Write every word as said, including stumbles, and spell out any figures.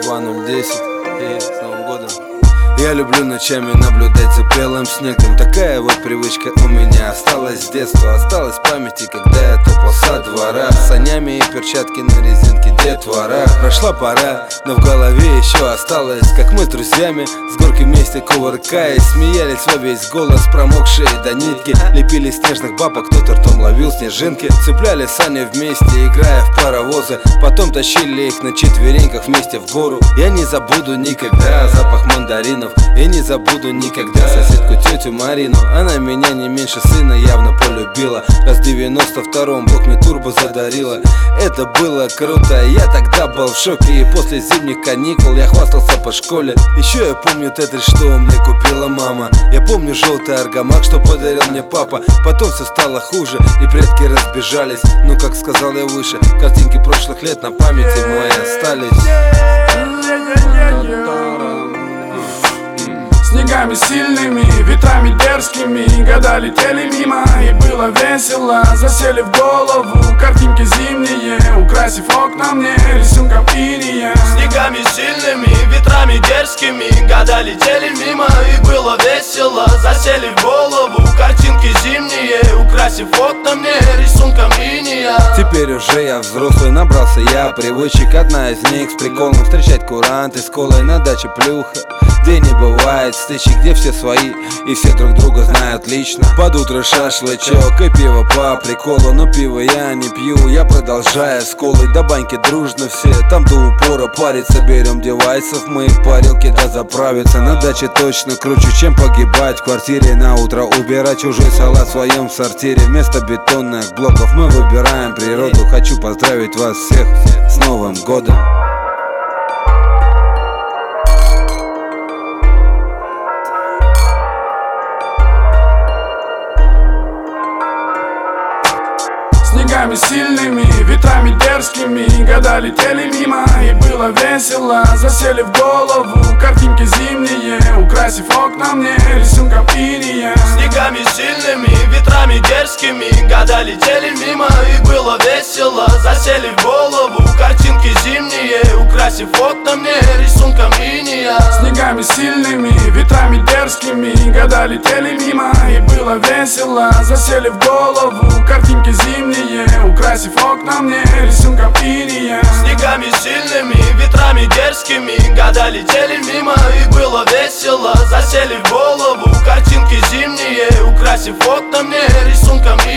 два ноль десять. И с Новым годом. Я люблю ночами наблюдать за белым снегом. Такая вот привычка у меня осталась с детства. Осталась в памяти, когда я топал со двора. Санями и перчатки на резинке детвора. Прошла пора, но в голове еще осталось, как мы с друзьями с горки вместе кувыркаясь смеялись во весь голос, промокшие до нитки. Лепили снежных бабок, кто-то ртом ловил снежинки. Цепляли сани вместе, играя в паровозы. Потом тащили их на четвереньках вместе в гору. Я не забуду никогда запах мандаринов. И не забуду никогда соседку тетю Марину. Она меня не меньше сына явно полюбила. Раз в девяносто втором Бог мне турбо задарила. Это было круто, я тогда был в шоке. И после зимних каникул я хвастался по школе. Еще я помню тетрис, что мне купила мама. Я помню желтый аргамак, что подарил мне папа. Потом все стало хуже и предки разбежались. Но как сказал я выше, картинки прошлых лет на памяти моей остались. Снегами сильными, ветрами дерзкими, года летели мимо, и было весело. Засели в голову картинки зимние, украсив окна мне рисунком иния. Снегами сильными, ветрами дерзкими, года летели мимо, и было весело. Засели в голову картинки зимние, украсив окна мне рисунком иния. Теперь уже я взрослый, набрался я привычек. Одна из них с приколом встречать куранты с колой на даче плюха, где не бывает стычек, где все свои и все друг друга знают лично. Под утро шашлычок и пиво по приколу, но пиво я не пью, я продолжаю с колой. До баньки дружно все, там до упора париться. Берем девайсов, мы их парилки да заправиться. На даче точно круче, чем погибать в квартире. На утро убирать чужой салат в своем сортире. Вместо бетонных блоков мы выбираем природу. Хочу поздравить вас всех с Новым годом. Снегами сильными, ветрами дерзкими, года летели мимо, и было весело. Засели в голову картинки зимние, украсив окна мне рисунком иния. Снегами сильными, ветрами дерзкими, года летели мимо, и было весело. Засели в голову картинки зимние, украсив окна мне рисунком иния. Снегами сильными, ветрами дерзкими, года летели мимо, и было весело. Засели в голову картинки зимние, украсив окна мне рисунком иния. Снегами сильными, ветрами дерзкими, года летели мимо, и было весело. Засели в голову картинки зимние, украсив окна мне рисунком иния.